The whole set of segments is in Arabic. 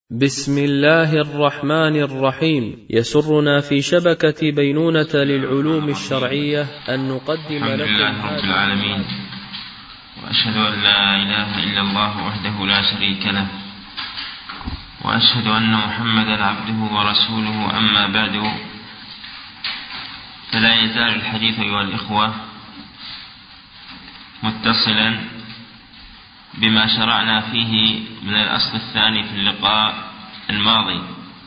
بسم الله الرحمن الرحيم. يسرنا في شبكة بينونة للعلوم الشرعية أن نقدم لكم لله رب العالمين، وأشهد أن لا إله إلا الله وحده لا شريك له، وأشهد أن محمدا عبده ورسوله. أما بعد، فلا يزال الحديث أيها الإخوة متصلا بما شرعنا فيه من الأصل الثاني في اللقاء الماضي.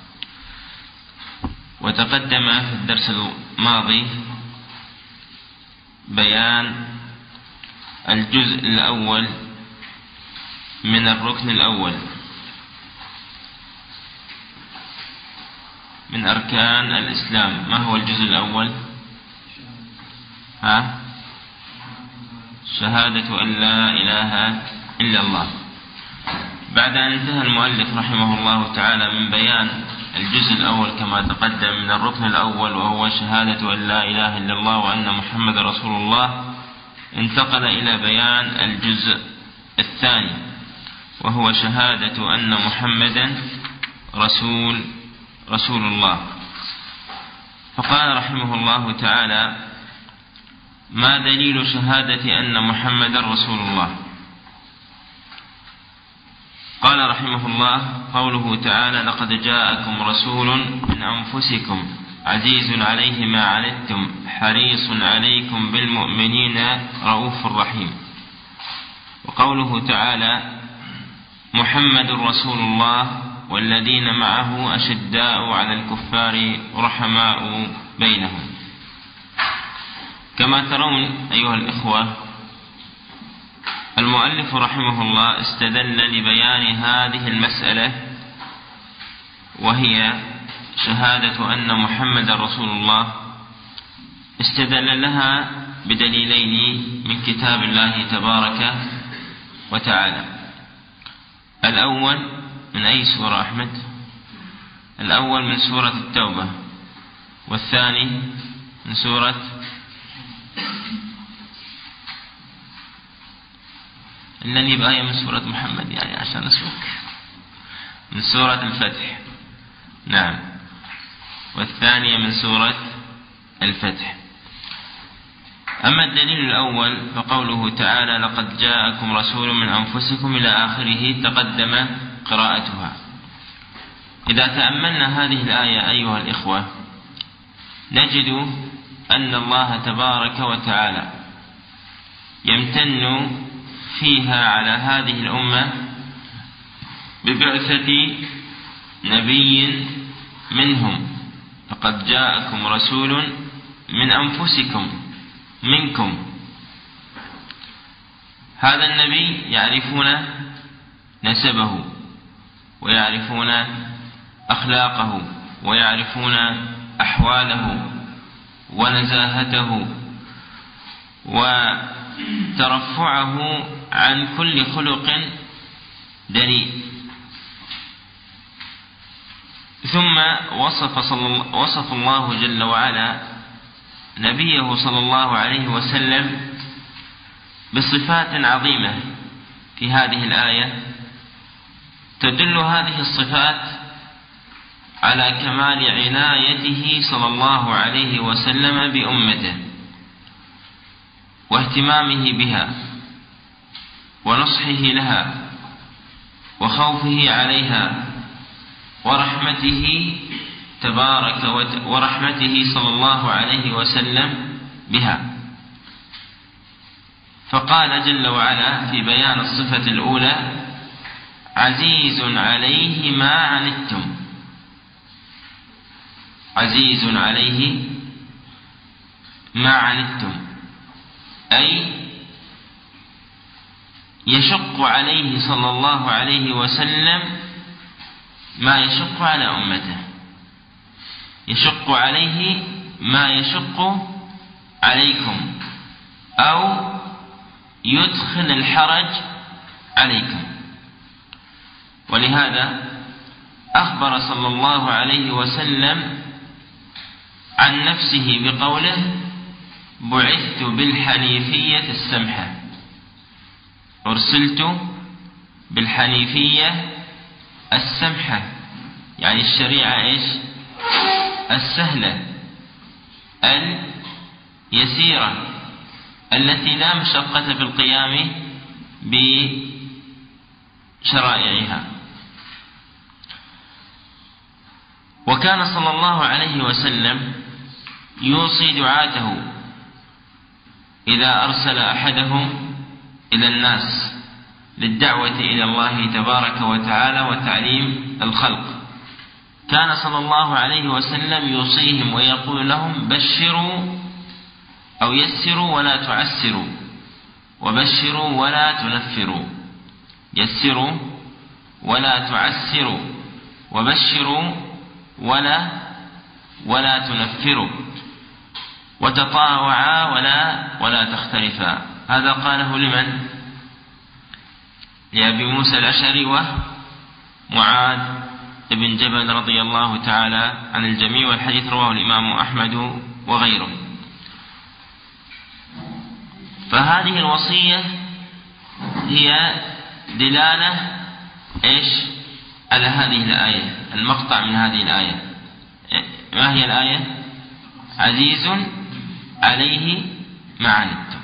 وتقدم في الدرس الماضي بيان الجزء الأول من الركن الأول من أركان الإسلام. ما هو الجزء الأول؟ شهادة أن لا إله إلا الله. بعد أن انتهى المؤلف رحمه الله تعالى من بيان الجزء الأول كما تقدم من الركن الأول، وهو شهادة أن لا إله إلا الله وأن محمد رسول الله، انتقل إلى بيان الجزء الثاني، وهو شهادة أن محمدا رسول الله. فقال رحمه الله تعالى: ما دليل شهادة أن محمدا رسول الله؟ قال رحمه الله: قوله تعالى: لقد جاءكم رسول من أنفسكم عزيز عليه ما عنتم حريص عليكم بالمؤمنين رؤوف رحيم. وقوله تعالى: محمد رسول الله والذين معه أشداء على الكفار رحماء بينهم. كما ترون أيها الإخوة، المؤلف رحمه الله استدل لبيان هذه المسألة، وهي شهادة أن محمد رسول الله، استدل لها بدليلين من كتاب الله تبارك وتعالى. الأول من أي سورة أحمد؟ الأول من سورة التوبة، والثاني من سورة إنني بآية من سورة محمد، يعني عشان أسوك، من سورة الفتح. نعم، والثانية من سورة الفتح. أما الدليل الأول فقوله تعالى: لقد جاءكم رسول من أنفسكم إلى آخره، تقدم قراءتها. إذا تأملنا هذه الآية أيها الإخوة، نجد أن الله تبارك وتعالى يمتن فيها على هذه الأمة ببعثة نبي منهم. لقد جاءكم رسول من أنفسكم، منكم. هذا النبي يعرفون نسبه، ويعرفون أخلاقه، ويعرفون أحواله ونزاهته وترفعه عن كل خلق دنيء. ثم وصف الله جل وعلا نبيه صلى الله عليه وسلم بصفات عظيمة في هذه الآية، تدل هذه الصفات على كمال عنايته صلى الله عليه وسلم بأمته، واهتمامه بها، ونصحه لها، وخوفه عليها، ورحمته ورحمته صلى الله عليه وسلم بها. فقال جل وعلا في بيان الصفة الأولى: عزيز عليه ما عنتم. عزيز عليه ما عنتم، أي يشق عليه صلى الله عليه وسلم ما يشق على أمته، يشق عليه ما يشق عليكم، أو يدخل الحرج عليكم. ولهذا أخبر صلى الله عليه وسلم عن نفسه بقوله: بعثت بالحنيفية السمحة، أرسلت بالحنيفية السمحة، يعني الشريعة إيش؟ السهلة اليسيرة التي لا مشقة في القيام بشرائعها. وكان صلى الله عليه وسلم يوصي دعاته إذا أرسل أحدهم إلى الناس للدعوة إلى الله تبارك وتعالى وتعليم الخلق، كان صلى الله عليه وسلم يوصيهم ويقول لهم: بشروا أو يسروا ولا تعسروا، وبشروا ولا تنفروا. يسروا ولا تعسروا، وبشروا ولا تنفروا، وتطاوعا ولا تختلفا. هذا قاله لمن؟ لأبي موسى الأشعري ومعاذ بن جبل رضي الله تعالى عن الجميع، والحديث رواه الإمام أحمد وغيره. فهذه الوصية هي دلالة إيش؟ على هذه الآية، المقطع من هذه الآية. ما هي الآية؟ عزيز عليه ما عنتم.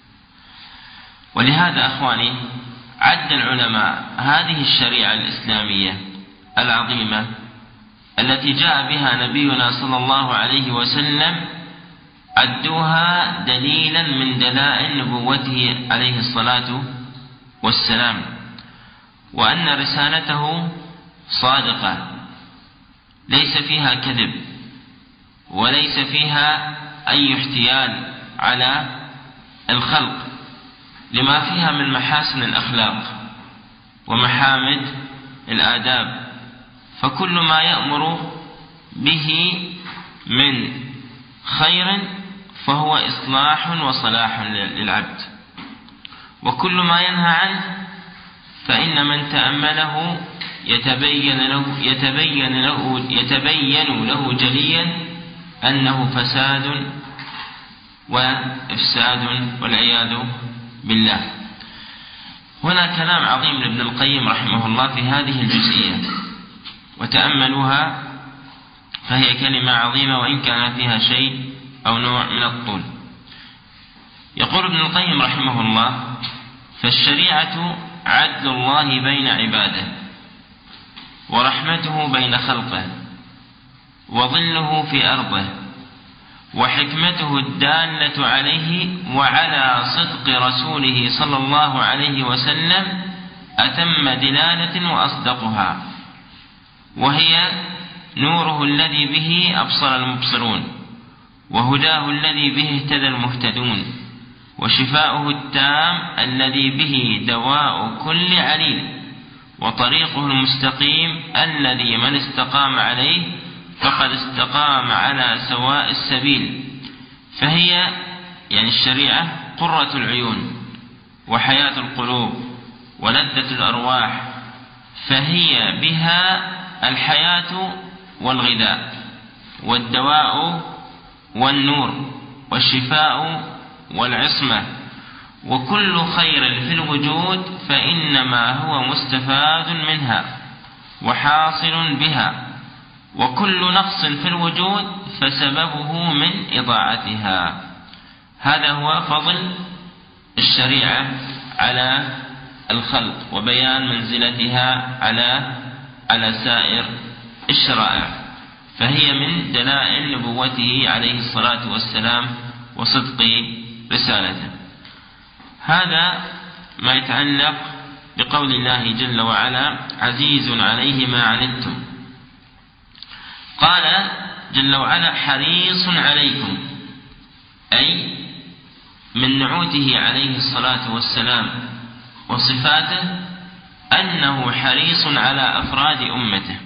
ولهذا أخواني عد العلماء هذه الشريعة الإسلامية العظيمة التي جاء بها نبينا صلى الله عليه وسلم، عدوها دليلا من دلائل نبوته عليه الصلاة والسلام، وأن رسالته صادقة ليس فيها كذب وليس فيها أي احتيال على الخلق، لما فيها من محاسن الأخلاق ومحامد الآداب. فكل ما يأمر به من خير فهو إصلاح وصلاح للعبد، وكل ما ينهى عنه فإن من تأمله يتبين له جليا أنه فساد وإفساد والعياذ بالله. هنا كلام عظيم لابن القيم رحمه الله في هذه الجزئية، وتأملوها فهي كلمة عظيمة وإن كان فيها شيء أو نوع من الطول. يقول ابن القيم رحمه الله: فالشريعة عدل الله بين عباده، ورحمته بين خلقه، وظله في أرضه، وحكمته الدالة عليه وعلى صدق رسوله صلى الله عليه وسلم أتم دلالة وأصدقها، وهي نوره الذي به أبصر المبصرون، وهداه الذي به اهتدى المهتدون، وشفاؤه التام الذي به دواء كل عليل، وطريقه المستقيم الذي من استقام عليه فقد استقام على سواء السبيل. فهي يعني الشريعة قرة العيون وحياة القلوب ولذة الأرواح، فهي بها الحياة والغذاء والدواء والنور والشفاء والعصمة، وكل خير في الوجود فإنما هو مستفاد منها وحاصل بها، وكل نقص في الوجود فسببه من إضاعتها. هذا هو فضل الشريعة على الخلق وبيان منزلتها على سائر الشرائع، فهي من دلائل نبوته عليه الصلاة والسلام وصدق رسالته. هذا ما يتعلق بقول الله جل وعلا: عزيز عليه ما عنتم. قال جل وعلا: حريص عليكم، أي من نعوته عليه الصلاة والسلام وصفاته أنه حريص على أفراد أمته.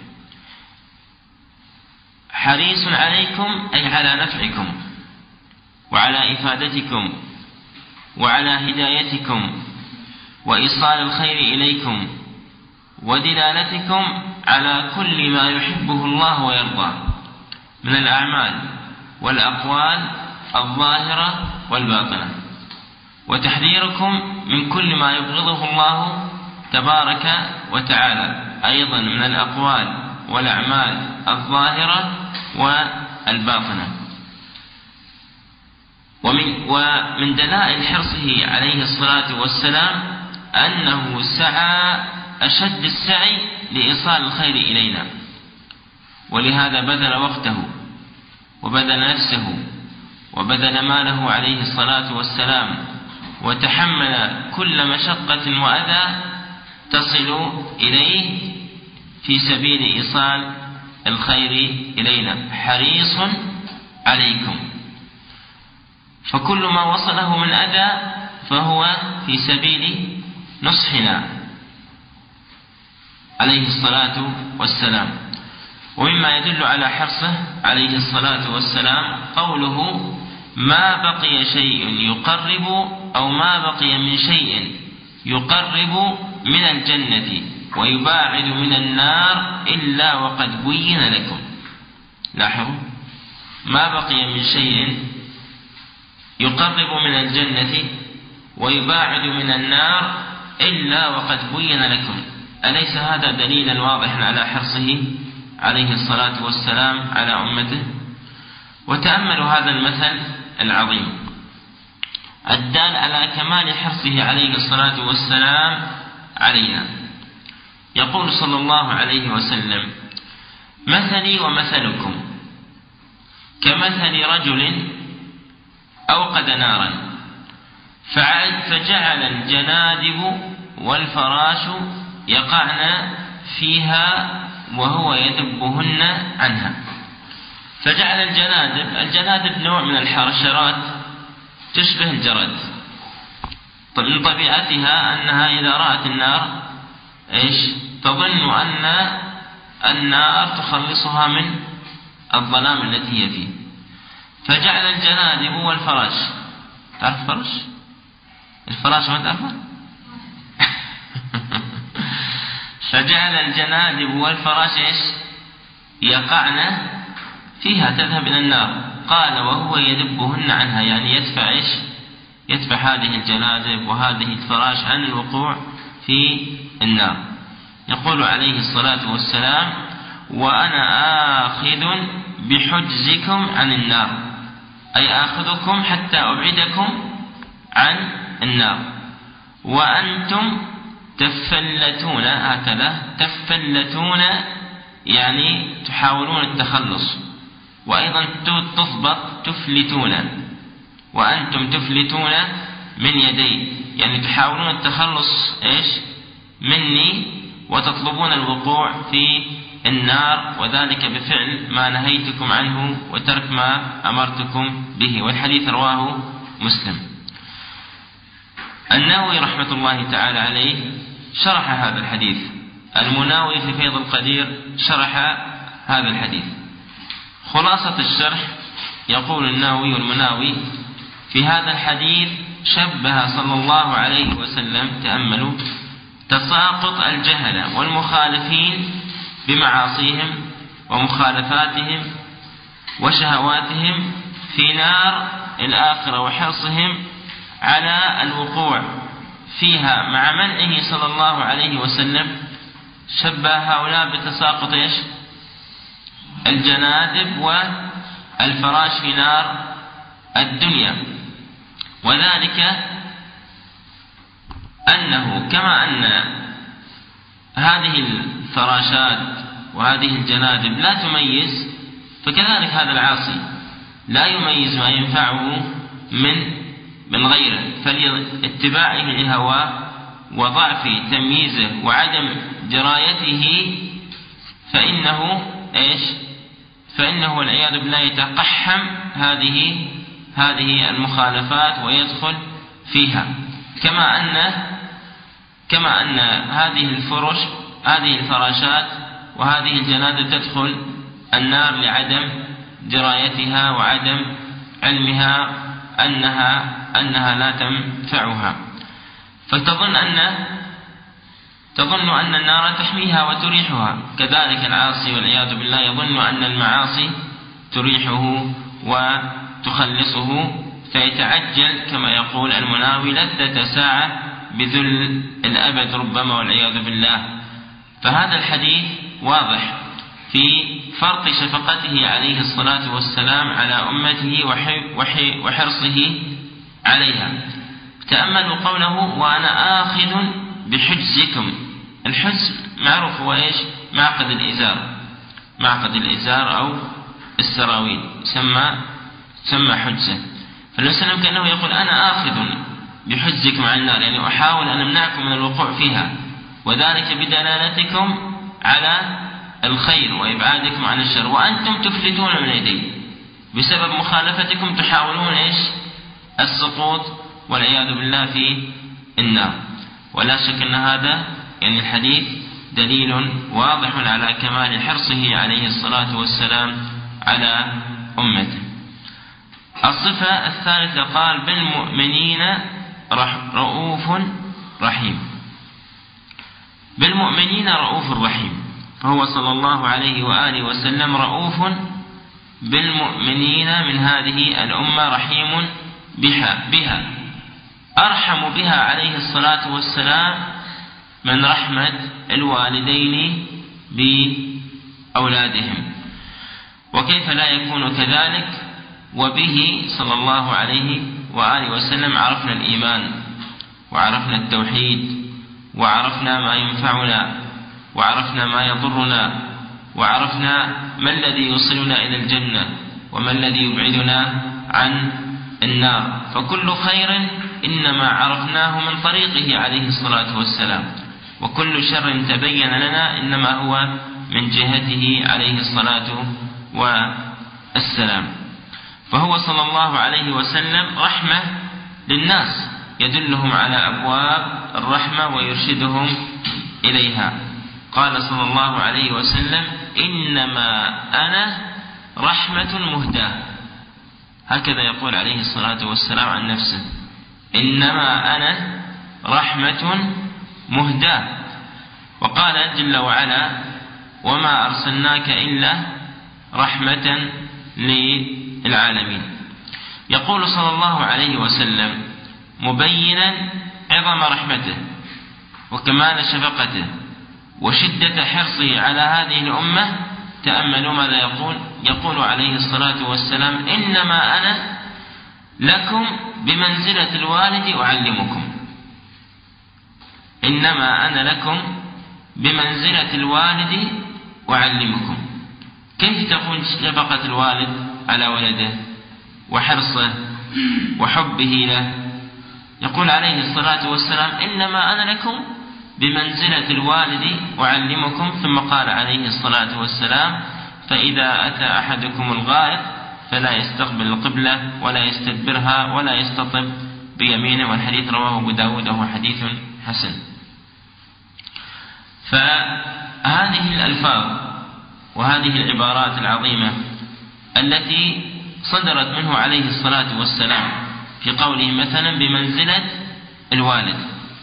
حريص عليكم أي على نفعكم وعلى إفادتكم وعلى هدايتكم وإيصال الخير إليكم ودلالتكم على كل ما يحبه الله ويرضاه من الأعمال والأقوال الظاهرة والباطنة، وتحذيركم من كل ما يبغضه الله تبارك وتعالى أيضا من الأقوال والأعمال الظاهرة والباطنة. ومن دلائل حرصه عليه الصلاة والسلام أنه سعى أشد السعي لإيصال الخير إلينا، ولهذا بذل وقته وبذل نفسه وبذل ماله عليه الصلاة والسلام، وتحمل كل مشقة وأذى تصل إليه في سبيل إيصال الخير إلينا، حريص عليكم. فكل ما وصله من أذى فهو في سبيل نصحنا عليه الصلاة والسلام. ومما يدل على حرصه عليه الصلاة والسلام قوله: ما بقي شيء يقرب، أو ما بقي من شيء يقرب من الجنة ويباعد من النار إلا وقد بين لكم. لاحظوا، ما بقي من شيء يقرب من الجنة ويباعد من النار إلا وقد بين لكم. أليس هذا دليلا واضحا على حرصه عليه الصلاة والسلام على أمته؟ وتأملوا هذا المثل العظيم الدال على كمال حرصه عليه الصلاة والسلام علينا. يقول صلى الله عليه وسلم: مثلي ومثلكم كمثل رجل أوقد نارا فجعل الجنادب والفراش يقعن فيها وهو يدبهن عنها. فجعل الجنادب نوع من الحشرات تشبه الجرد، من طبيعتها أنها إذا رأت النار تظن أن النار تخلصها من الظلام التي هي فيه. فجعل الجنادب والفراش، تعرف الفراش ما تعرفه؟ فجعل الجنادب والفراش يقعن فيها، تذهب إلى النار. قال: وهو يدبهن عنها، يعني يدفع هذه الجنادب وهذه الفراش عن الوقوع في النار. يقول عليه الصلاة والسلام: وأنا آخذ بحجزكم عن النار، أي آخذكم حتى أبعدكم عن النار، وأنتم تفلتون، هكذا تفلتون يعني تحاولون التخلص، وأيضا تضبط تفلتون، وأنتم تفلتون من يدي، يعني تحاولون التخلص مني وتطلبون الوقوع في النار، وذلك بفعل ما نهيتكم عنه وترك ما أمرتكم به. والحديث رواه مسلم. النووي رحمة الله تعالى عليه شرح هذا الحديث، المناوي في فيض القدير شرح هذا الحديث. خلاصة الشرح: يقول النووي والمناوي: في هذا الحديث شبه صلى الله عليه وسلم، تأملوا، تساقط الجهلة والمخالفين بمعاصيهم ومخالفاتهم وشهواتهم في نار الآخرة وحرصهم على الوقوع فيها مع منعه صلى الله عليه وسلم. شبه هؤلاء بتساقط الجنادب والفراش في نار الدنيا، وذلك أنه كما أن هذه الفراشات وهذه الجنادب لا تميز، فكذلك هذا العاصي لا يميز ما ينفعه من غيره، فلاتباعه لهواه وضعف تمييزه وعدم درايته فإنه والعياذ بالله يتقحم هذه المخالفات ويدخل فيها، كما أن هذه الفراشات وهذه الجنادب تدخل النار لعدم درايتها وعدم علمها أنها لا تنفعها، فتظن أن النار تحميها وتريحها. كذلك العاصي والعياذ بالله يظن أن المعاصي تريحه وتخلصه، فيتعجل كما يقول المناوي لذة ساعة بذل الأبد ربما والعياذ بالله. فهذا الحديث واضح في فرق شفقته عليه الصلاة والسلام على أمته وحرصه عليها. تأملوا قوله وأنا آخذ بحجزكم. الحجز معروف هو إيش؟ معقد الإزار أو السراويل سمى حجزة. فالنبي صلى الله عليه وسلم كأنه يقول أنا آخذ بحجزكم عن النار، يعني أحاول أن أمنعكم من الوقوع فيها، وذلك بدلالتكم على الخير وإبعادكم عن الشر، وأنتم تفلتون من يدي بسبب مخالفتكم، تحاولون إيش؟ السقوط والعياذ بالله في النار. ولا شك أن هذا يعني الحديث دليل واضح على كمال حرصه عليه الصلاة والسلام على أمته. الصفة الثالثة قال بالمؤمنين رؤوف رحيم. بالمؤمنين رؤوف رحيم، فهو صلى الله عليه وآله وسلم رؤوف بالمؤمنين من هذه الأمة، رحيم بها أرحم بها عليه الصلاة والسلام من رحمة الوالدين بأولادهم. وكيف لا يكون كذلك؟ وبه صلى الله عليه وآله وسلم عرفنا الإيمان، وعرفنا التوحيد، وعرفنا ما ينفعنا، وعرفنا ما يضرنا، وعرفنا ما الذي يوصلنا إلى الجنة وما الذي يبعدنا عن النار. فكل خير إنما عرفناه من طريقه عليه الصلاة والسلام، وكل شر تبين لنا إنما هو من جهته عليه الصلاة والسلام. فهو صلى الله عليه وسلم رحمة للناس، يدلهم على أبواب الرحمة ويرشدهم إليها. قال صلى الله عليه وسلم إنما أنا رحمة مهداة، هكذا يقول عليه الصلاة والسلام عن نفسه، إنما أنا رحمة مهداة. وقال جل وعلا وما أرسلناك إلا رحمة للعالمين. يقول صلى الله عليه وسلم مبينا عظم رحمته وكمال شفقته وشدة حرصه على هذه الأمة. تأملوا ماذا يقول عليه الصلاة والسلام إنما أنا لكم بمنزلة الوالد أعلمكم. إنما أنا لكم بمنزلة الوالد أعلمكم. كيف تكون شفقة الوالد على ولده وحرصه وحبه له؟ يقول عليه الصلاة والسلام إنما أنا لكم بمنزلة الوالد أعلمكم. ثم قال عليه الصلاة والسلام فإذا أتى أحدكم الغائط فلا يستقبل القبلة ولا يستدبرها ولا يستطب بيمينه، والحديث رواه أبو داود وهو حديث حسن. فهذه الألفاظ وهذه العبارات العظيمة التي صدرت منه عليه الصلاة والسلام في قوله مثلا بمنزلة الوالد،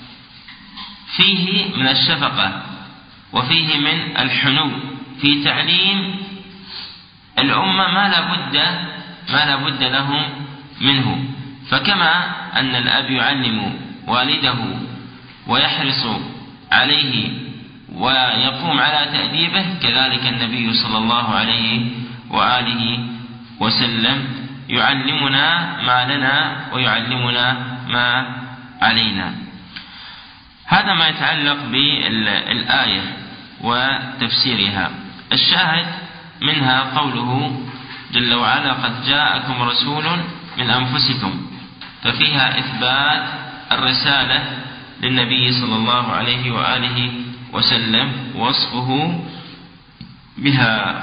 فيه من الشفقة وفيه من الحنو في تعليم الأمة ما لا بد لهم منه. فكما أن الأب يعلم والده ويحرص عليه ويقوم على تأديبه، كذلك النبي صلى الله عليه وآله وسلم يعلمنا ما لنا ويعلمنا ما علينا. هذا ما يتعلق بالآية وتفسيرها. الشاهد منها قوله جل وعلا قد جاءكم رسول من أنفسكم، ففيها إثبات الرسالة للنبي صلى الله عليه وآله وسلم وصفه بها.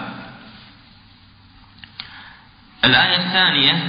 الآية الثانية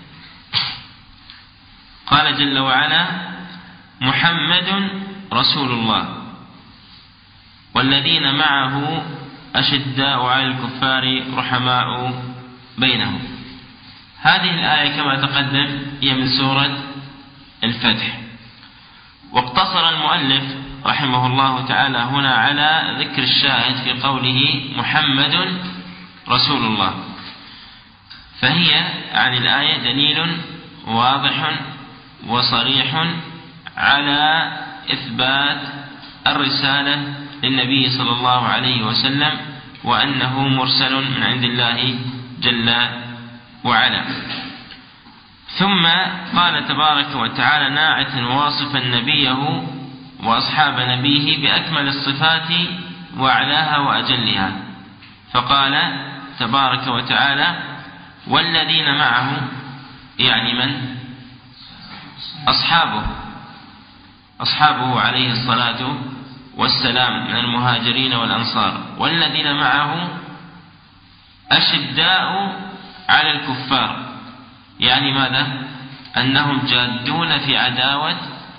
قال جل وعلا محمد رسول الله والذين معه أشداء على الكفار رحماء بينهم. هذه الآية كما تقدم هي من سورة الفتح، واقتصر المؤلف رحمه الله تعالى هنا على ذكر الشاهد في قوله محمد رسول الله. فهي عن الآية دليل واضح وصريح على إثبات الرسالة للنبي صلى الله عليه وسلم وأنه مرسل من عند الله جل وعلا. ثم قال تبارك وتعالى ناعتا واصفا نبيه وأصحاب نبيه بأكمل الصفات وأعلاها وأجلها، فقال تبارك وتعالى والذين معه، يعني من؟ أصحابه عليه الصلاة والسلام من المهاجرين والأنصار. والذين معه أشداء على الكفار، يعني ماذا؟ أنهم جادون في عداوة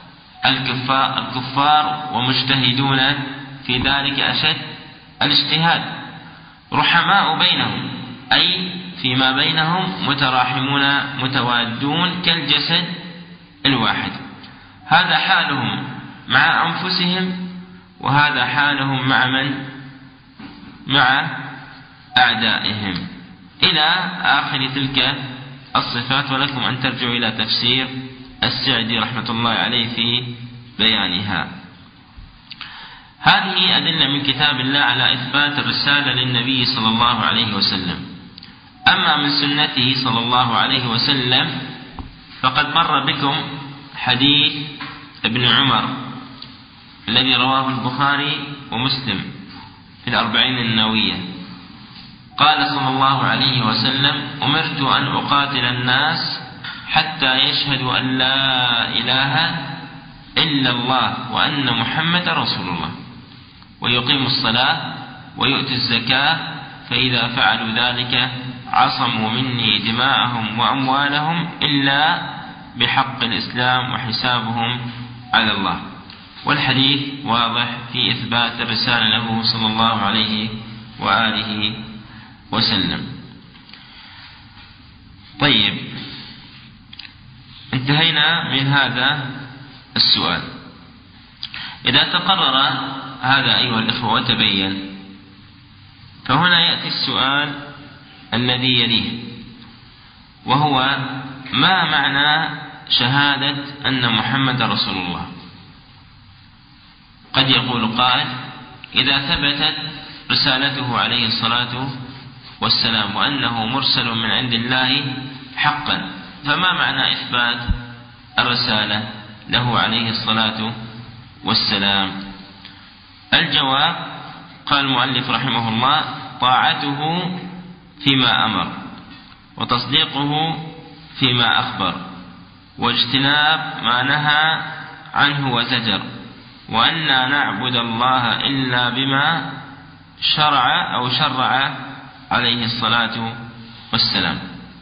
الكفار ومجتهدون في ذلك أشد الاجتهاد. رحماء بينهم، أي فيما بينهم متراحمون متوادون كالجسد الواحد. هذا حالهم مع أنفسهم، وهذا حالهم مع من؟ مع أعدائهم، إلى آخر تلك الصفات. ولكم أن ترجعوا إلى تفسير السعدي رحمة الله عليه في بيانها. هذه أدلة من كتاب الله على إثبات الرسالة للنبي صلى الله عليه وسلم. أما من سنته صلى الله عليه وسلم فقد مر بكم حديث ابن عمر الذي رواه البخاري ومسلم في الأربعين النووية. قال صلى الله عليه وسلم أمرت أن أقاتل الناس حتى يشهدوا أن لا إله إلا الله وأن محمد رسول الله ويقيموا الصلاة ويؤتوا الزكاة، فإذا فعلوا ذلك عصموا مني دماءهم وأموالهم إلا بحق الإسلام وحسابهم على الله. والحديث واضح في إثبات الرسالة له صلى الله عليه وآله وسلم. طيب، انتهينا من هذا السؤال. إذا تقرر هذا أيها الإخوة وتبين، فهنا يأتي السؤال الذي يليه، وهو ما معنى شهادة أن محمد رسول الله؟ قد يقول قائل إذا ثبتت رسالته عليه الصلاة والسلام وأنه مرسل من عند الله حقا، فما معنى إثبات الرسالة له عليه الصلاة والسلام؟ الجواب، قال المؤلف رحمه الله طاعته فيما أمر وتصديقه فيما أخبر واجتناب ما نهى عنه وزجر، وأن لا نعبد الله إلا بما شرع عليه الصلاة والسلام.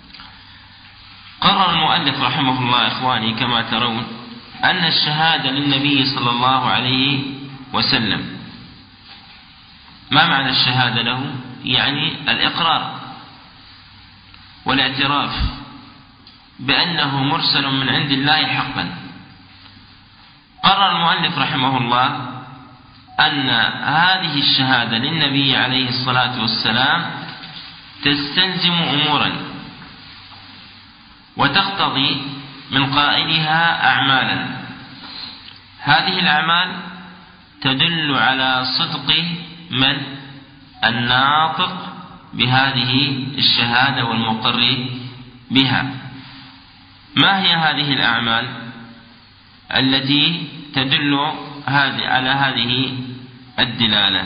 قرر المؤلف رحمه الله إخواني كما ترون أن الشهادة للنبي صلى الله عليه وسلم، ما معنى الشهادة له؟ يعني الإقرار والاعتراف بأنه مرسل من عند الله حقا. قرر المؤلف رحمه الله أن هذه الشهادة للنبي عليه الصلاة والسلام تستلزم أمورا وتقتضي من قائلها أعمالا. هذه الأعمال تدل على صدق من؟ الناطق بهذه الشهادة والمقر بها. ما هي هذه الأعمال التي تدل على هذه الدلالة؟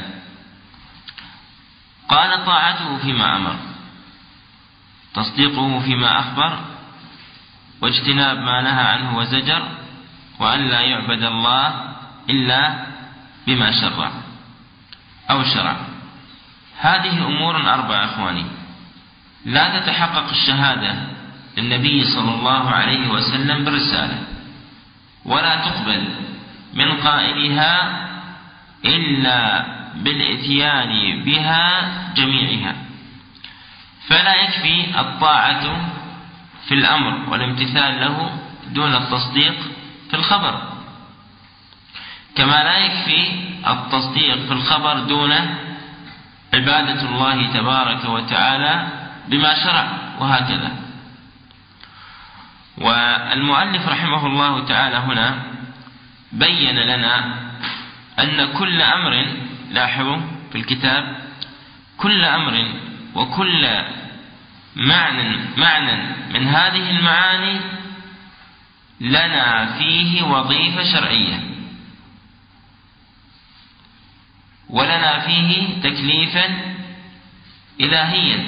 قال طاعته فيما أمر، تصديقه فيما أخبر، واجتناب ما نهى عنه وزجر، وأن لا يعبد الله إلا بما شرع أو شرع. هذه أمور أربعة أخواني، لا تتحقق الشهادة للنبي صلى الله عليه وسلم بالرسالة، ولا تقبل من قائلها إلا بالإتيان بها جميعها. فلا يكفي الطاعة في الأمر والامتثال له دون التصديق في الخبر، كما لا يكفي التصديق في الخبر دون عبادة الله تبارك وتعالى بما شرع، وهكذا. والمؤلف رحمه الله تعالى هنا بين لنا أن كل أمر لاحظوا في الكتاب كل أمر وكل معنى من هذه المعاني لنا فيه وظيفة شرعية، ولنا فيه تكليفا إلهيا.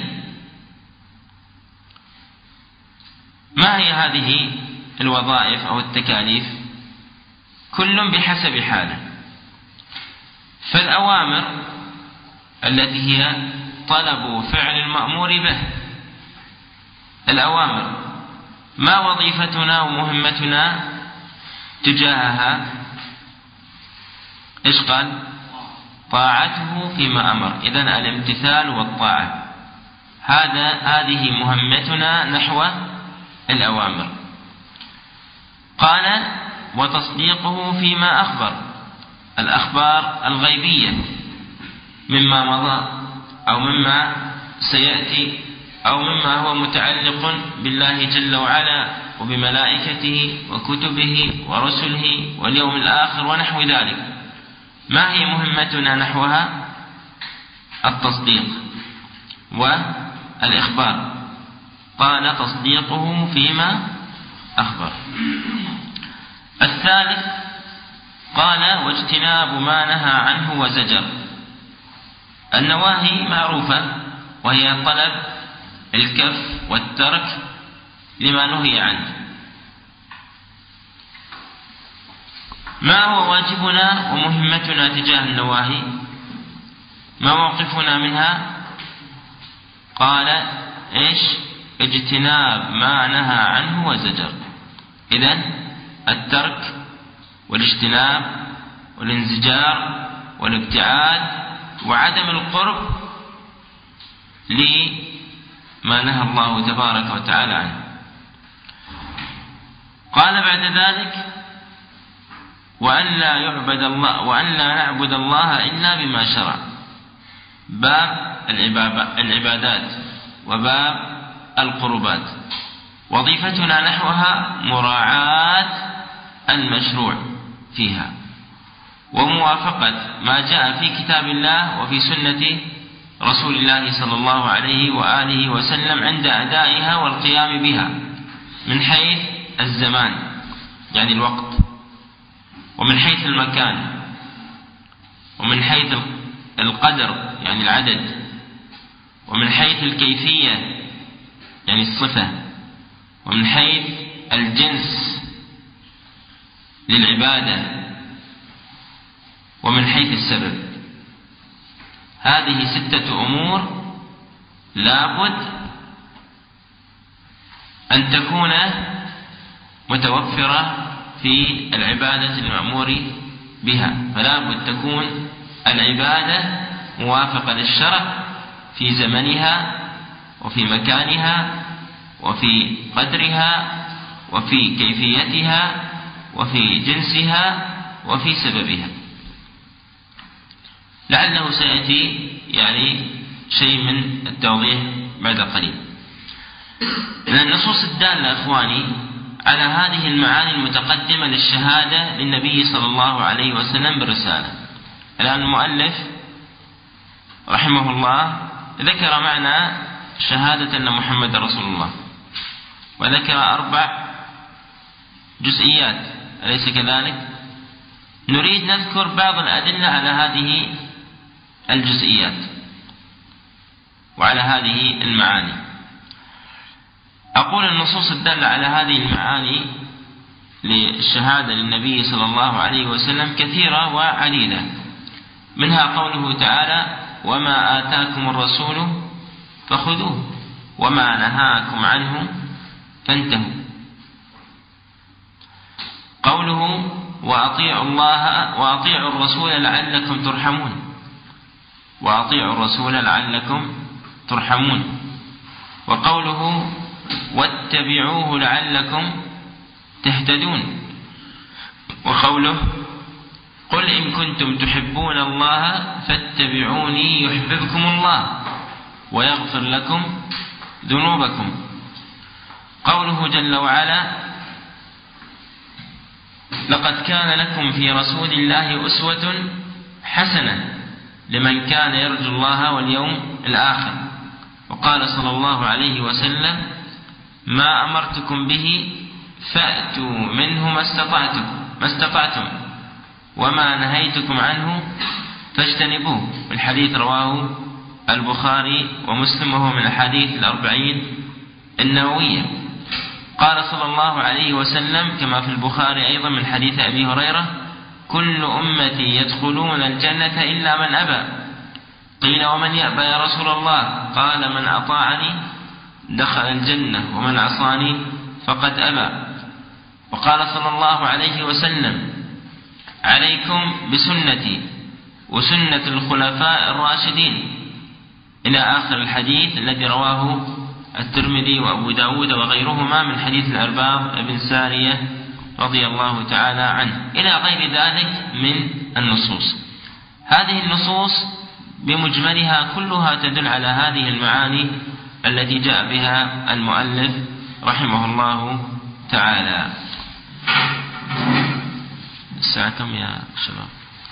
ما هي هذه الوظائف أو التكاليف؟ كل بحسب حاله. فالأوامر التي هي طلب فعل المأمور به، الأوامر ما وظيفتنا ومهمتنا تجاهها؟ إيش قال؟ طاعته فيما أمر. إذن الامتثال والطاعة هذه مهمتنا نحو الأوامر. قال وتصديقه فيما أخبر، الأخبار الغيبية مما مضى أو مما سيأتي أو مما هو متعلق بالله جل وعلا وبملائكته وكتبه ورسله واليوم الآخر ونحو ذلك. ما هي مهمتنا نحوها؟ التصديق والإخبار. قال تصديقه فيما أخبر. الثالث قال واجتناب ما نهى عنه وزجر. النواهي معروفة، وهي طلب الكف والترك لما نهي عنه. ما هو واجبنا ومهمتنا تجاه النواهي؟ ما موقفنا منها؟ قال إيش؟ اجتناب ما نهى عنه وزجر. إذن الترك والاجتناب والانزجار والابتعاد وعدم القرب لما نهى الله تبارك وتعالى عنه. قال بعد ذلك وأن لا نعبد الله إلا بما شرع. باب العبادات وباب القربات وظيفتنا نحوها مراعاة المشروع فيها وموافقة ما جاء في كتاب الله وفي سنة رسول الله صلى الله عليه وآله وسلم عند أدائها والقيام بها من حيث الزمان يعني الوقت، ومن حيث المكان، ومن حيث القدر يعني العدد، ومن حيث الكيفية يعني الصفة، ومن حيث الجنس للعبادة، ومن حيث السبب. هذه 6 أمور لابد أن تكون متوفرة في العبادة المأمور بها. فلا بد تكون العبادة موافقة للشرع في زمنها وفي مكانها وفي قدرها وفي كيفيتها وفي جنسها وفي سببها. لعله سيأتي يعني شيء من التوضيح بعد قليل. من النصوص الدالة أخواني على هذه المعاني المتقدمة للشهادة للنبي صلى الله عليه وسلم بالرسالة. الآن المؤلف رحمه الله ذكر معنى شهادة أن محمد رسول الله، وذكر 4 جزئيات، أليس كذلك؟ نريد نذكر بعض الأدلة على هذه الجزئيات وعلى هذه المعاني. أقول النصوص الدالة على هذه المعاني للشهادة للنبي صلى الله عليه وسلم كثيرة وعديدة، منها قوله تعالى وما آتاكم الرسول فخذوه وما نهاكم عنه فانتهوا. قوله وأطيعوا الله وأطيعوا الرسول لعلكم ترحمون، وأطيعوا الرسول لعلكم ترحمون. وقوله واتبعوه لعلكم تهتدون. وقوله قل إن كنتم تحبون الله فاتبعوني يحببكم الله ويغفر لكم ذنوبكم. قوله جل وعلا لقد كان لكم في رسول الله أسوة حسنة لمن كان يرجو الله واليوم الآخر. وقال صلى الله عليه وسلم: ما أمرتكم به فأتوا منه ما استطعتم وما نهيتكم عنه فاجتنبوه. الحديث رواه البخاري ومسلم وهو من الحديث 40 النووية. قال صلى الله عليه وسلم كما في البخاري أيضا من حديث أبي هريرة: كل أمتي يدخلون الجنة إلا من أبى. قيل: ومن يأبى يا رسول الله؟ قال: من أطاعني دخل الجنة ومن عصاني فقد أبى. وقال صلى الله عليه وسلم: عليكم بسنتي وسنة الخلفاء الراشدين، إلى آخر الحديث الذي رواه الترمذي وأبو داود وغيرهما من حديث الأرباض بن سارية رضي الله تعالى عنه، إلى غير ذلك من النصوص. هذه النصوص بمجملها كلها تدل على هذه المعاني التي جاء بها المؤلف رحمه الله تعالى. الساعة كم يا شباب؟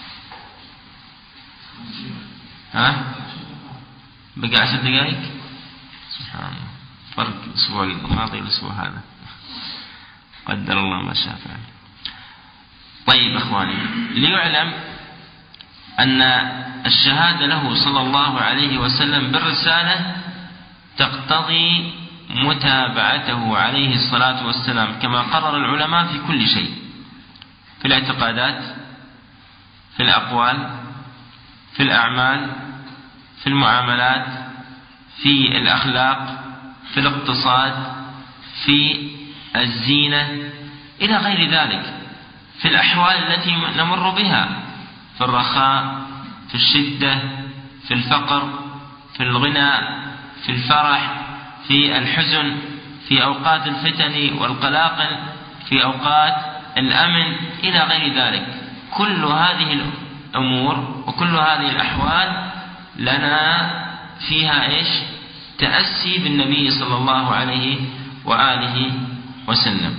بقى 10 دقائق. سبحان الله، فرق الأسبوع الماضي والأسبوع هذا، قدر الله ما شاء فعل. طيب أخواني، ليعلم أن الشهادة له صلى الله عليه وسلم بالرسالة تقتضي متابعته عليه الصلاة والسلام كما قرر العلماء في كل شيء، في الاعتقادات، في الأقوال، في الأعمال، في المعاملات، في الأخلاق، في الاقتصاد، في الزينة، إلى غير ذلك، في الأحوال التي نمر بها، في الرخاء، في الشدة، في الفقر، في الغنى، في الفرح، في الحزن، في أوقات الفتن والقلاقل، في أوقات الأمن، إلى غير ذلك. كل هذه الأمور وكل هذه الأحوال لنا فيها تأسي بالنبي صلى الله عليه وآله وسلم.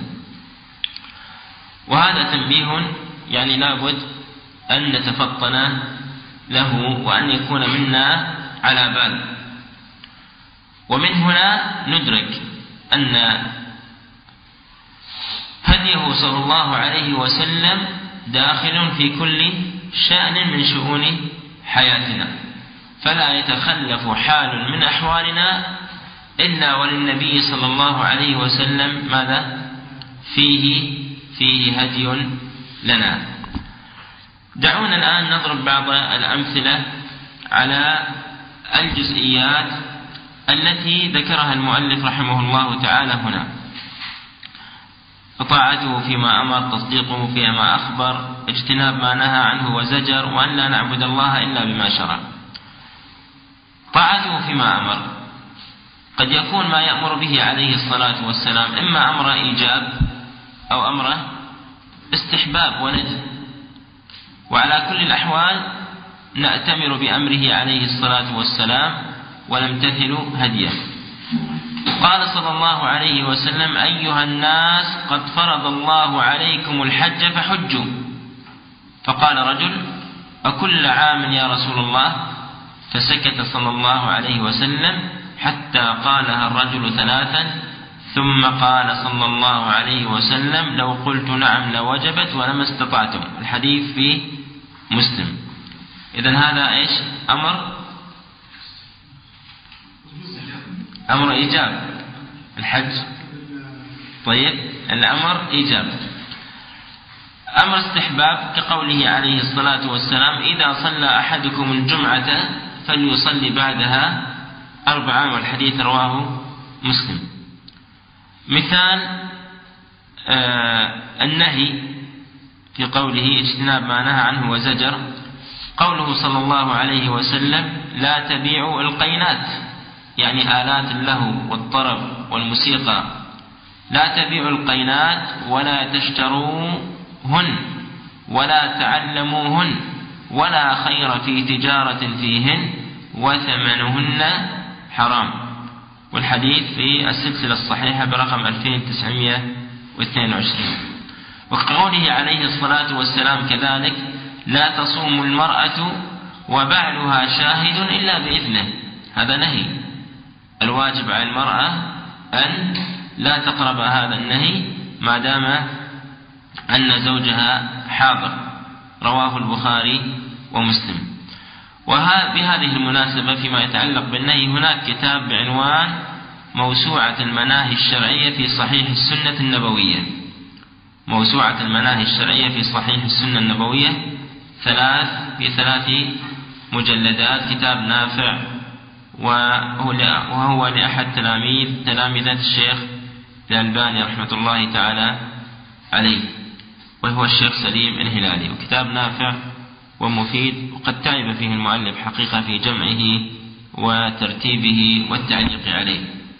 وهذا تنبيه يعني لابد أن نتفطن له وأن يكون منا على بال. ومن هنا ندرك أن هديه صلى الله عليه وسلم داخل في كل شأن من شؤون حياتنا، فلا يتخلف حال من أحوالنا إلا وللنبي صلى الله عليه وسلم ماذا؟ فيه هدي لنا. دعونا الآن نضرب بعض الأمثلة على الجزئيات التي ذكرها المؤلف رحمه الله تعالى هنا. فطاعته فيما أمر، تصديقه فيما أخبر، اجتناب ما نهى عنه وزجر، وأن لا نعبد الله إلا بما شرع. طاعته فيما أمر قد يكون ما يأمر به عليه الصلاة والسلام إما أمر إيجاب أو أمر استحباب وندب، وعلى كل الأحوال نأتمر بأمره عليه الصلاة والسلام ونمتثل هديه. قال صلى الله عليه وسلم: أيها الناس قد فرض الله عليكم الحج فحجوا. فقال رجل: أكل عام يا رسول الله؟ فسكت صلى الله عليه وسلم حتى قالها الرجل 3، ثم قال صلى الله عليه وسلم: لو قلت نعم لوجبت ولما استطعتم. الحديث في مسلم. إذن هذا أمر إيجاب الحج. طيب، الأمر إيجاب. أمر استحباب كقوله عليه الصلاة والسلام: إذا صلى أحدكم الجمعة فليصلي بعدها 4، والحديث رواه مسلم. مثال النهي في قوله اجتناب ما نهى عنه وزجر، قوله صلى الله عليه وسلم: لا تبيعوا القينات، يعني آلات اللهو والطرب والموسيقى، لا تبيعوا القينات ولا تشتروهن ولا تعلموهن ولا خير في تجارة فيهن وثمنهن حرام. والحديث في السلسلة الصحيحة برقم 2922. وقوله عليه الصلاة والسلام كذلك: لا تصوم المرأة وبعلها شاهد إلا بإذنه، هذا نهي. الواجب على المرأة أن لا تقرب هذا النهي ما دام أن زوجها حاضر، رواه البخاري ومسلم. وبهذه المناسبة فيما يتعلق بالنهي هناك كتاب بعنوان موسوعة المناهي الشرعية في صحيح السنة النبوية. موسوعة المناهي الشرعية في صحيح السنة النبوية في 3 مجلدات، كتاب نافع، وهو لأحد تلامذة الشيخ الألباني رحمة الله تعالى عليه، وهو الشيخ سليم الهلالي. وكتاب نافع ومفيد، وقد تعب فيه المؤلف حقيقة في جمعه وترتيبه والتعليق عليه.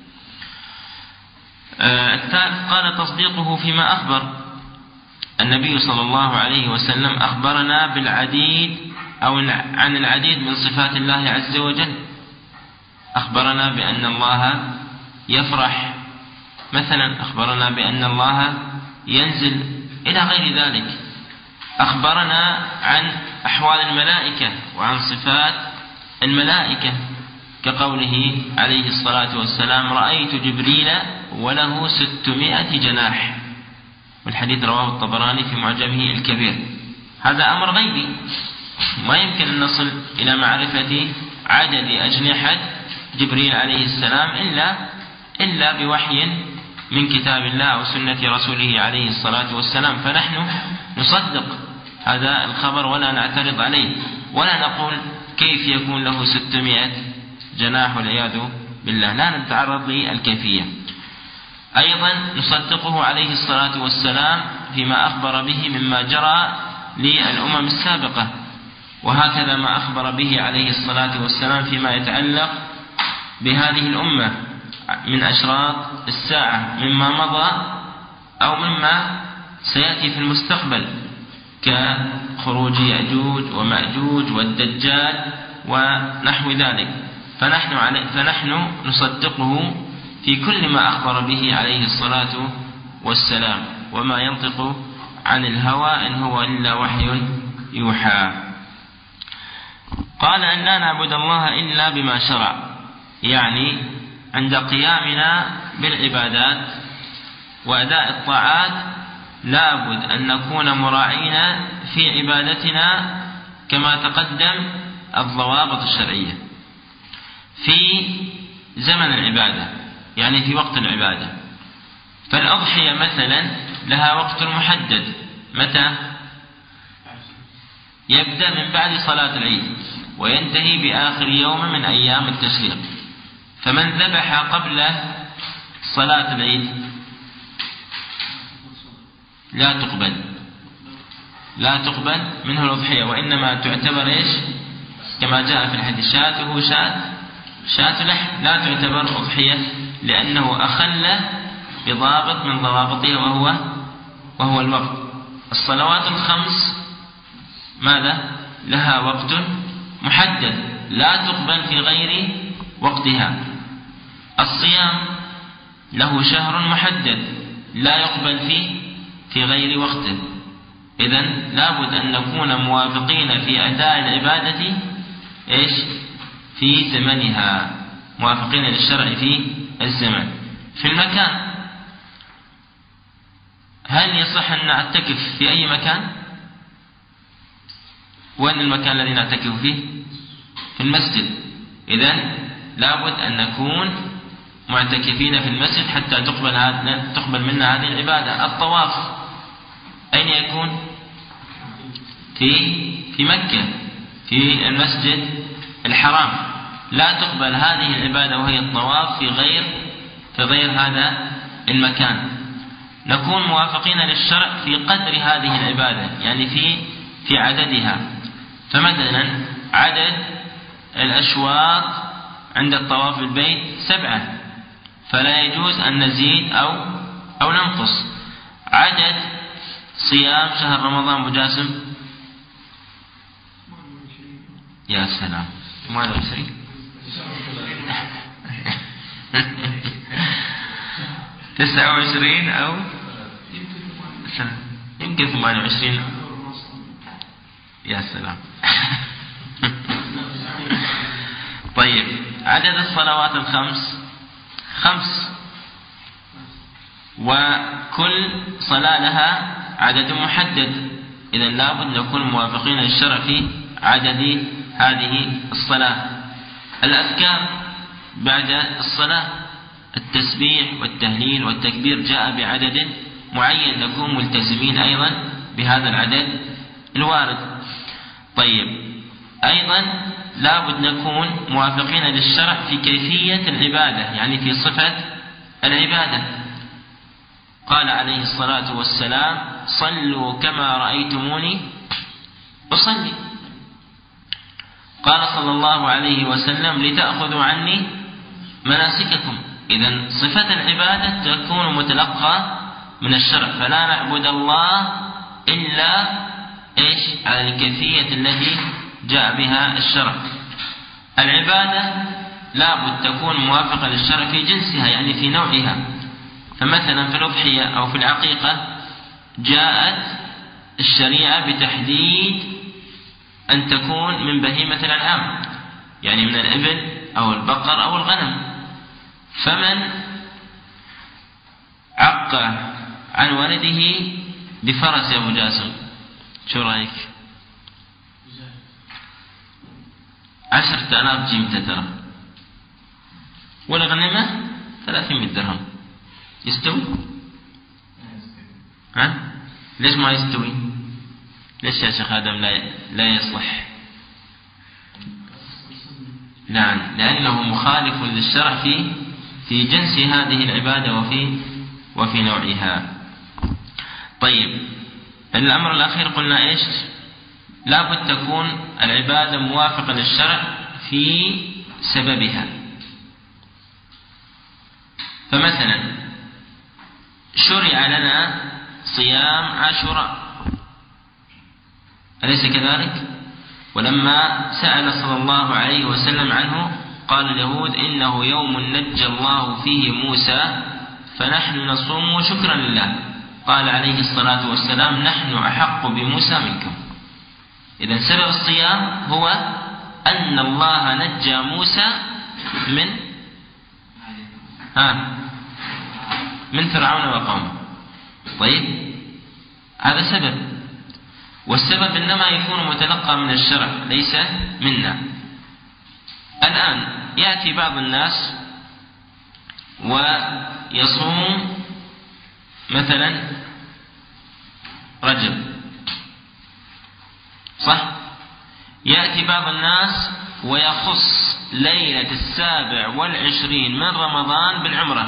قال تصديقه فيما أخبر. النبي صلى الله عليه وسلم أخبرنا بالعديد أو عن العديد من صفات الله عز وجل. أخبرنا بأن الله يفرح مثلا، أخبرنا بأن الله ينزل إلى غير ذلك. أخبرنا عن أحوال الملائكة وعن صفات الملائكة، كقوله عليه الصلاة والسلام: رأيت جبريل وله 600 جناح، والحديث رواه الطبراني في معجمه الكبير. هذا أمر غيبي، ما يمكن أن نصل إلى معرفة عدد أجنحة جبريل عليه السلام إلا بوحي من كتاب الله أو سنة رسوله عليه الصلاة والسلام. فنحن نصدق هذا الخبر ولا نعترض عليه، ولا نقول كيف يكون له 600 جناح والعياذ بالله، لا نتعرض للكيفية. أيضا نصدقه عليه الصلاة والسلام فيما أخبر به مما جرى للأمم السابقة، وهكذا ما أخبر به عليه الصلاة والسلام فيما يتعلق بهذه الأمة من أشراط الساعة مما مضى أو مما سيأتي في المستقبل، كخروج يأجوج ومأجوج والدجال ونحو ذلك. فنحن نصدقه في كل ما أخبر به عليه الصلاة والسلام، وما ينطق عن الهوى إن هو إلا وحي يوحى. قال أن لا نعبد الله إلا بما شرع، يعني عند قيامنا بالعبادات وأداء الطاعات لابد أن نكون مراعين في عبادتنا كما تقدم الضوابط الشرعية في زمن العبادة، يعني في وقت العبادة. فالأضحية مثلا لها وقت محدد، متى؟ يبدأ من بعد صلاة العيد وينتهي بآخر يوم من أيام التشريق. فمن ذبح قبل صلاة العيد لا تقبل منه الأضحية، وإنما تعتبر إيش؟ كما جاء في الحديث: شاته شاة لحم، لا تعتبر أضحية، لأنه أخل بضابط من ضوابطها وهو الوقت. الصلوات الخمس ماذا؟ لها وقت محدد لا تقبل في غير وقتها. الصيام له شهر محدد لا يقبل في غير وقته. إذن لابد أن نكون موافقين في أداء العبادة إيش؟ في زمنها، موافقين للشرع في الزمن. في المكان، هل يصح أن نعتكف في أي مكان؟ وين المكان الذي نعتكف فيه؟ في المسجد. إذن لابد أن نكون معتكفين في المسجد حتى تقبل منا هذه العبادة. الطواف أين يكون؟ في مكة، في المسجد الحرام. لا تقبل هذه العبادة وهي الطواف في غير هذا المكان. نكون موافقين للشرع في قدر هذه العبادة، يعني في عددها. فمثلا عدد الأشواط عند الطواف بالبيت 7، فلا يجوز أن نزيد أو ننقص. عدد صيام شهر رمضان بجاسم، يا سلام، 28 29 أو يمكن 28. يا سلام. طيب عدد الصلوات الخمس 5، وكل صلاة لها عدد محدد، إذا لابد نكون موافقين للشرع في عدد هذه الصلاة. الأذكار بعد الصلاة التسبيح والتهليل والتكبير جاء بعدد معين، نكون ملتزمين أيضا بهذا العدد الوارد. طيب أيضا لابد نكون موافقين للشرع في كيفية العبادة، يعني في صفة العبادة. قال عليه الصلاة والسلام: صلوا كما رأيتموني أصلي. قال صلى الله عليه وسلم: لتأخذوا عني مناسككم. إذن صفة العبادة تكون متلقى من الشرع، فلا نعبد الله إلا على الكيفية التي جاء بها الشرع. العبادة لابد تكون موافقة للشرع في جنسها، يعني في نوعها. فمثلا في الأضحية أو في العقيقة جاءت الشريعة بتحديد أن تكون من بهيمة الأنعام، يعني من الإبل أو البقر أو الغنم. فمن عق عن ولده بفرس يا أبو جاسم، شو رأيك؟ 10,000 جيمة ترى، والغنمة 300 درهم. يستوي؟ ليش ما يستوي؟ ليش يا شيخ آدم لا يصلح؟ نعم، لأنه مخالف للشرع في جنس هذه العبادة وفي نوعها. طيب الأمر الأخير قلنا لابد تكون العبادة موافقة للشرع في سببها. فمثلا شرع لنا صيام عاشوراء، أليس كذلك؟ ولما سأل صلى الله عليه وسلم عنه قال اليهود: إنه يوم نجى الله فيه موسى فنحن نصوم شكرا لله. قال عليه الصلاة والسلام: نحن أحق بموسى منكم. إذن سبب الصيام هو أن الله نجى موسى من فرعون وقومه. طيب هذا سبب، والسبب إنما يكون متلقى من الشرع ليس منا. الآن يأتي بعض الناس ويصوم مثلا رجب، صح؟ يأتي بعض الناس ويخص ليلة 27 من رمضان بالعمرة.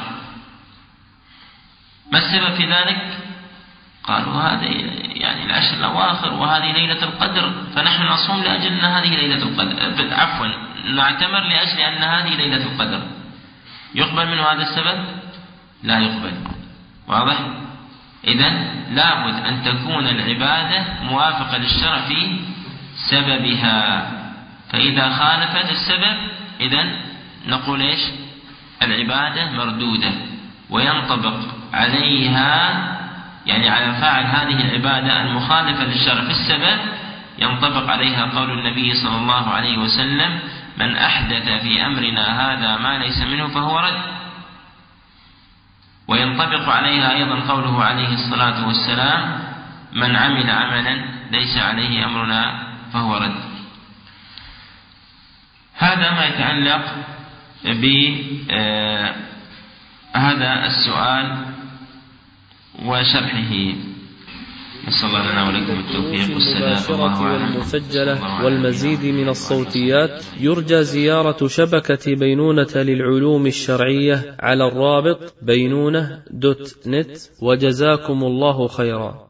ما السبب في ذلك؟ قالوا هذه يعني العشر الأواخر وهذه ليلة القدر، فنحن نصوم لأجل أن هذه ليلة القدر، عفوا نعتمر لأجل أن هذه ليلة القدر. يقبل منه هذا السبب؟ لا يقبل. واضح؟ إذن لابد أن تكون العبادة موافقة للشرع في سببها، فإذا خالفت السبب إذن نقول العبادة مردودة، وينطبق عليها يعني على فاعل هذه العبادة المخالفة للشرع في السبب ينطبق عليها قول النبي صلى الله عليه وسلم: من أحدث في أمرنا هذا ما ليس منه فهو رد. وينطبق عليها أيضا قوله عليه الصلاة والسلام: من عمل عملا ليس عليه أمرنا فهو رد. هذا ما يتعلق بهذا السؤال وشرحه. نسأل الله لنا ولكم التوفيق والسداد والمسجلة والمزيد من الصوتيات. يرجى زيارة شبكة بينونة للعلوم الشرعية على الرابط بينونة.net. وجزاكم الله خيرا.